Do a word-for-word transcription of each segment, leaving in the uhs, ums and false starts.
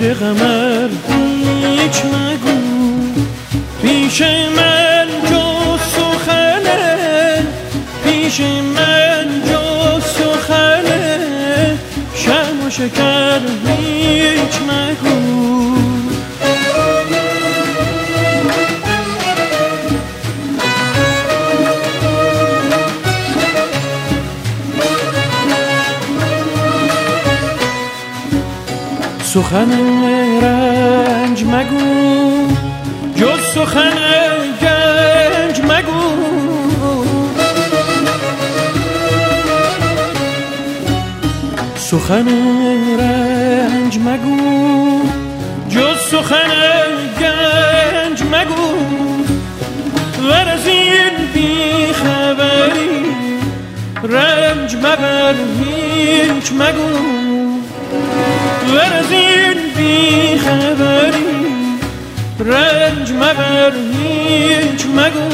قمر هیچ مگو، پیش من جز سخنه، پیش من جز سخنه، شرم و شکر هیچ مگو. سخن رنج مگو، جز سخن گنج مگو، سخن رنج مگو، جز سخن گنج مگو، ور از این بی خبری رنج مبر هیچ مگو، ور از این بی خبری رنج مبر هیچ مگو.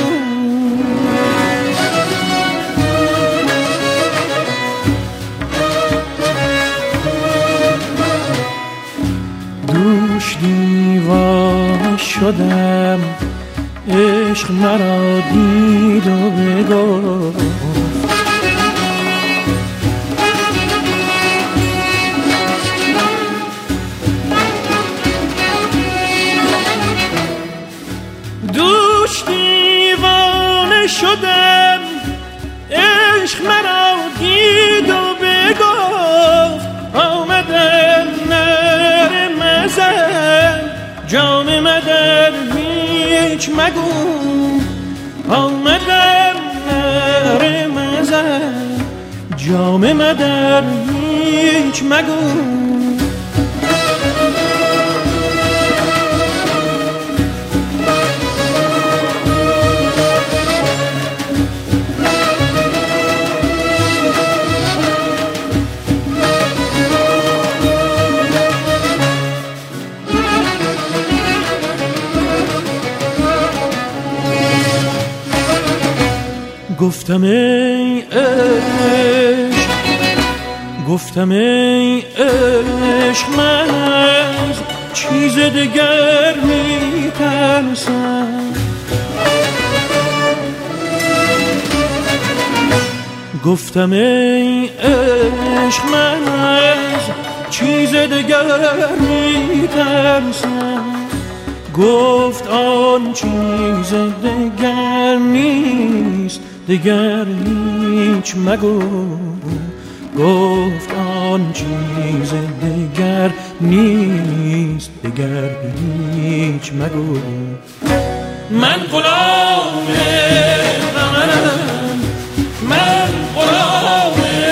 دوش دیوانه شدم، عشق مرا دید و بگفت، دوش دیوانه شدم، عشق مرا دید و بگفت، آمدم نرم ازم جام مدر هیچ مگو، آمدم نرم ازم جام مدر هیچ مگو. گفتم ای عشق، گفتم ای عشق، من از چیز دگر می ترسم، گفتم ای عشق، من از چیز دگر می ترسم، گفت آن چیز دگر نیست دگر هیچ مگو، گفت آن چیز دگر نیست دگر هیچ مگو. من غلام قمرم، من غلام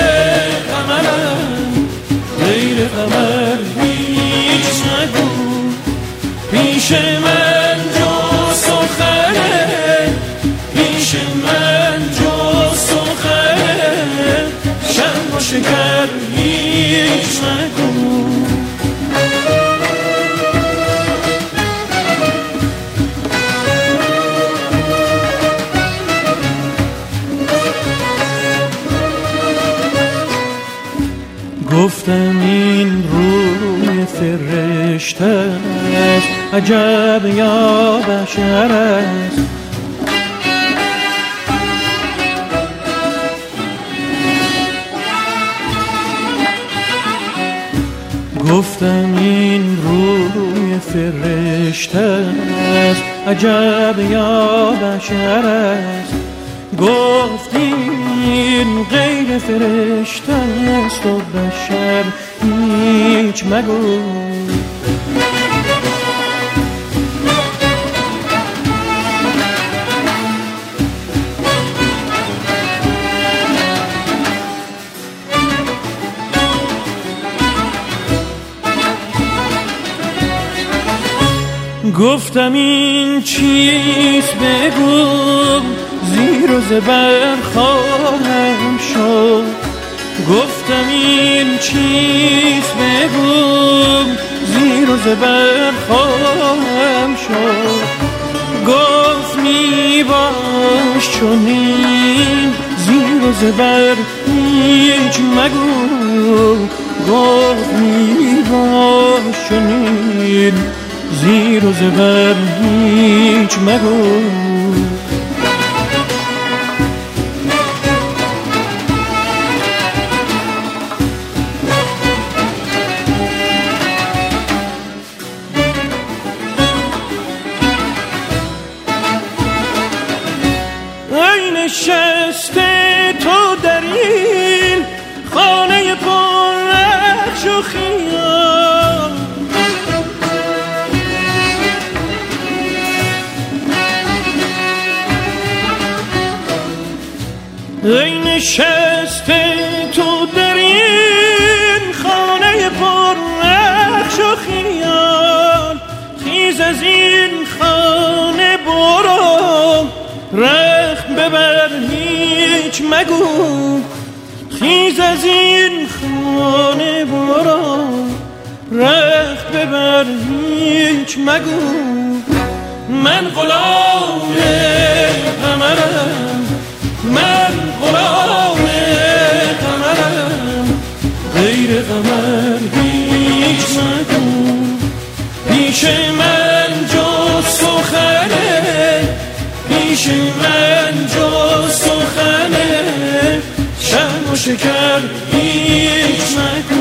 قمرم، غیر قمر هیچ مگو، پیش من جز سخنه، پیش من جز سخنه، شرم و شکر هیچ مگو. گفتم این روی فرشته است، عجب یا بشر است، گفتم این روی فرشته است، عجب یا بشر است، گفت این غیر فرشته است و بشر هیچ مگو. گفتم این چیز بگو، زیر و زبر خواهم شد، گفتم این چیز بگو، زیر و زبر خواهم شد، گفت می باش چنین زیر و زبر هیچ مگو، گفت میباش چنین زیر و زبر هیچ مگو. ای نشسته تو در این خانه پر نقش و خیال، ای نشسته تو در این خانه پر نقش و خیال، خیز از این خانه برو رخت ببر هیچ مگو. خیز از این خانه برو رخت ببر هیچ مگو. من غلام قمرم، من غلام قمرم، غیر قمر هیچ مگو. پیش من جز سخنه، پیش من جز سخنه، شرم و شکر هیچ مگو.